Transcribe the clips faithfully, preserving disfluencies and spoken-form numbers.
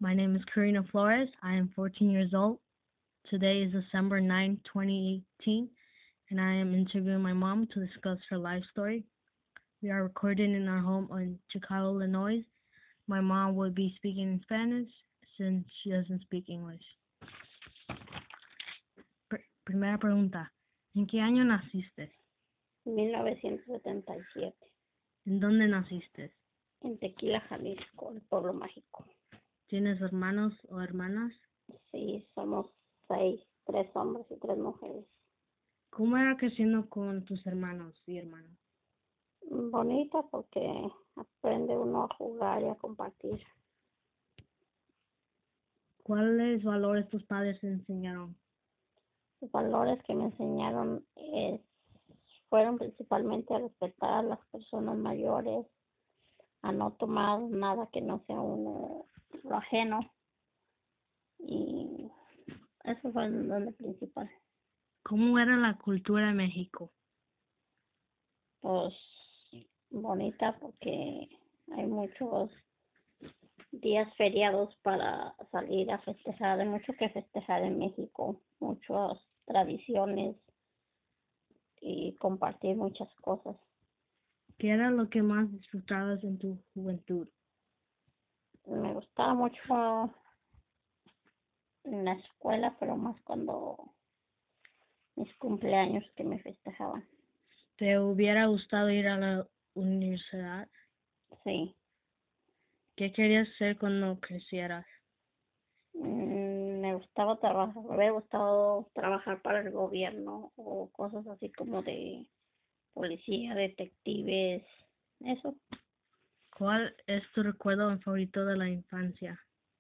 My name is Karina Flores. I am fourteen years old. Today is December ninth, twenty eighteen, and I am interviewing my mom to discuss her life story. We are recording in our home in Chicago, Illinois. My mom will be speaking in Spanish since she doesn't speak English. Pr- primera pregunta. ¿En qué año naciste? mil novecientos setenta y siete, ¿En dónde naciste? en Tequila, Jalisco, el pueblo mágico. ¿Tienes hermanos o hermanas? Sí, somos seis, tres hombres y tres mujeres. ¿Cómo era creciendo con tus hermanos y hermanas? Bonita porque aprende uno a jugar y a compartir. ¿Cuáles valores tus padres te enseñaron? Los valores que me enseñaron es, fueron principalmente a respetar a las personas mayores, a no tomar nada que no sea uno lo ajeno, y eso fue lo principal. ¿Cómo era la cultura en México? Pues bonita porque hay muchos días feriados para salir a festejar, hay mucho que festejar en México, muchas tradiciones y compartir muchas cosas. ¿Qué era lo que más disfrutabas en tu juventud? Me gustaba mucho en la escuela, pero más cuando mis cumpleaños que me festejaban. ¿Te hubiera gustado ir a la universidad? Sí. ¿Qué querías ser cuando crecieras? Mm, me gustaba trabajar, me hubiera gustado trabajar para el gobierno o cosas así como de policía, detectives, eso. ¿Cuál es tu recuerdo favorito de la infancia?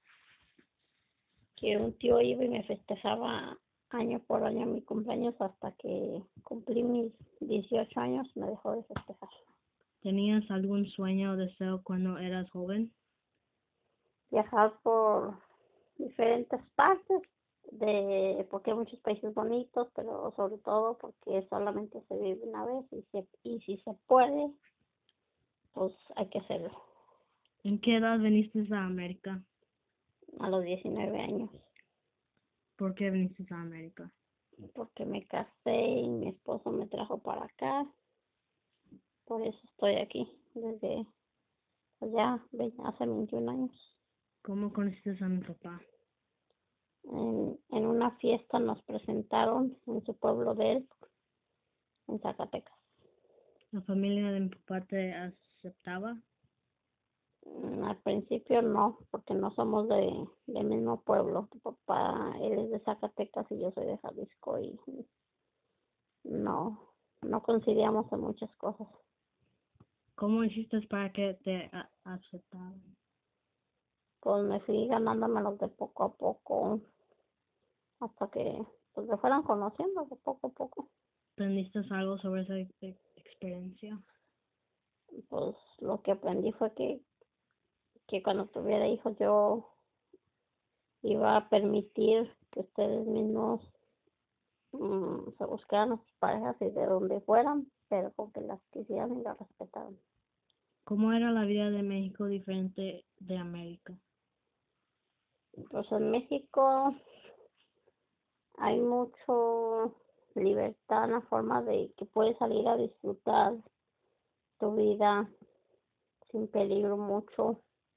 Que un tío iba y me festejaba año por año mi cumpleaños hasta que cumplí mis dieciocho años, me dejó de festejar. ¿Tenías algún sueño o deseo cuando eras joven? Viajar por diferentes partes, de porque hay muchos países bonitos, pero sobre todo porque solamente se vive una vez y, se, y si se puede, pues hay que hacerlo. ¿En qué edad viniste a América? A los diecinueve años. ¿Por qué viniste a América? Porque me casé y mi esposo me trajo para acá. Por eso estoy aquí desde pues ya hace veintiún años. ¿Cómo conociste a mi papá? En, en una fiesta nos presentaron en su pueblo de él, en Zacatecas. ¿La familia de mi papá te aceptaba? Mm, Al principio no, porque no somos de, del mismo pueblo. Tu papá, él es de Zacatecas y yo soy de Jalisco y no, no coincidíamos en muchas cosas. ¿Cómo hiciste para que te a- aceptaran? Pues me fui ganándomelos de poco a poco, hasta que pues me fueran conociendo de poco a poco. ¿Aprendiste algo sobre esa ex- experiencia? Pues lo que aprendí fue que, que cuando tuviera hijos yo iba a permitir que ustedes mismos mmm, se buscaran a sus parejas y de donde fueran, pero con que las quisieran y las respetaran. ¿Cómo era la vida de México diferente de América? Pues en México hay mucho libertad en la forma de que puedes salir a disfrutar tu vida sin peligro mucho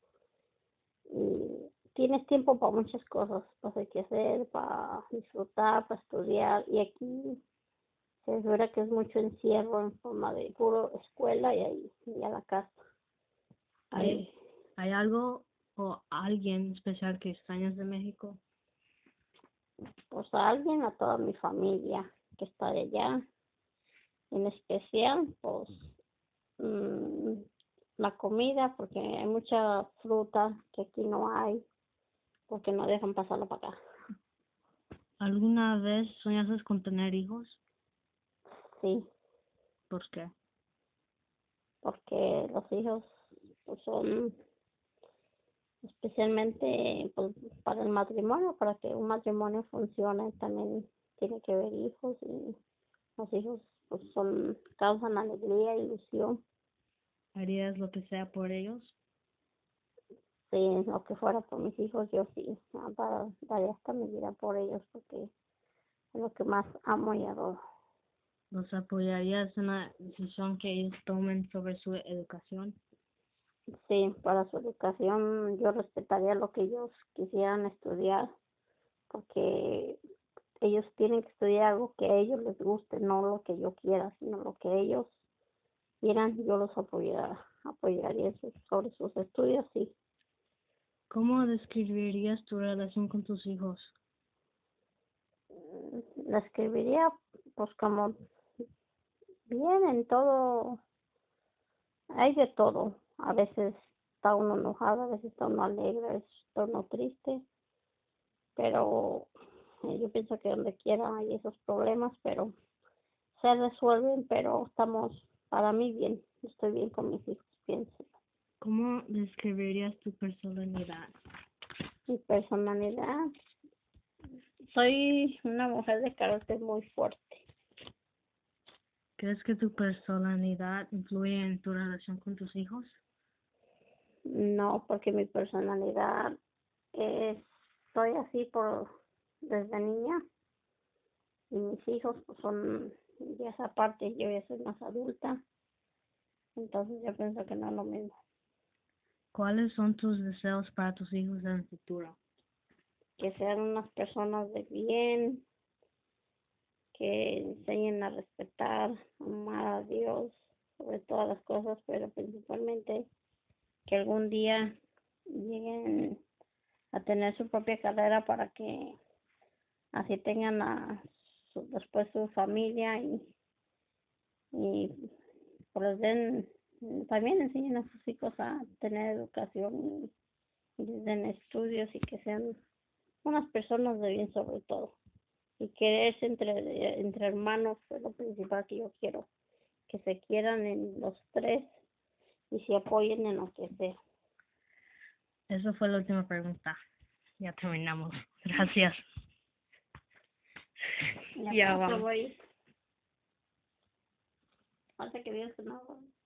y tienes tiempo para muchas cosas, pues hay que hacer, para disfrutar, para estudiar, y aquí se asegura que es mucho encierro en forma de puro escuela y ahí y a la casa. ¿Hay, ¿Hay algo o alguien especial que extrañas de México? Pues a alguien, a toda mi familia que está de allá, en especial pues mmm, la comida, porque hay mucha fruta que aquí no hay, porque no dejan pasarlo para acá. ¿Alguna vez soñaste con tener hijos? Sí, ¿Por qué? porque los hijos pues, son especialmente pues, para el matrimonio, para que un matrimonio funcione también tiene que haber hijos, y los hijos pues son causan alegría, ilusión. ¿Harías lo que sea por ellos? sí, lo que fuera por mis hijos, yo sí, ah, para daría hasta mi vida por ellos, porque es lo que más amo y adoro. ¿Los apoyarías en la decisión que ellos tomen sobre su educación? Sí, para su educación yo respetaría lo que ellos quisieran estudiar, porque ellos tienen que estudiar algo que a ellos les guste, no lo que yo quiera, sino lo que ellos quieran, yo los apoyaría, apoyaría sus- sobre sus estudios, sí. ¿Cómo describirías tu relación con tus hijos? Mm, La escribiría pues como bien en todo, hay de todo, a veces está uno enojado, a veces está uno alegre, a veces está uno triste, pero eh, yo pienso que donde quiera hay esos problemas, pero se resuelven, pero estamos, para mí, bien, estoy bien con mis hijos, pienso. ¿Cómo describirías tu personalidad? Mi personalidad, soy una mujer de carácter muy fuerte. ¿Crees que tu personalidad influye en tu relación con tus hijos? No, porque mi personalidad es, soy así por desde niña y mis hijos pues, son ya esa parte, yo ya soy más adulta, entonces yo pienso que no es lo mismo. ¿Cuáles son tus deseos para tus hijos en el futuro? Que sean unas personas de bien, que enseñen a respetar, amar a Dios sobre todas las cosas, pero principalmente que algún día lleguen a tener su propia carrera para que así tengan a su, después su familia y, y pues den, también enseñen a sus hijos a tener educación y, y les den estudios y que sean unas personas de bien sobre todo. Y quererse entre, entre hermanos es lo principal que yo quiero, que se quieran en los tres y se apoyen en lo que sea. Esa fue la última pregunta. Ya terminamos. Gracias. Ya, Ya pronto vamos. voy. Falta que digas tu nombre.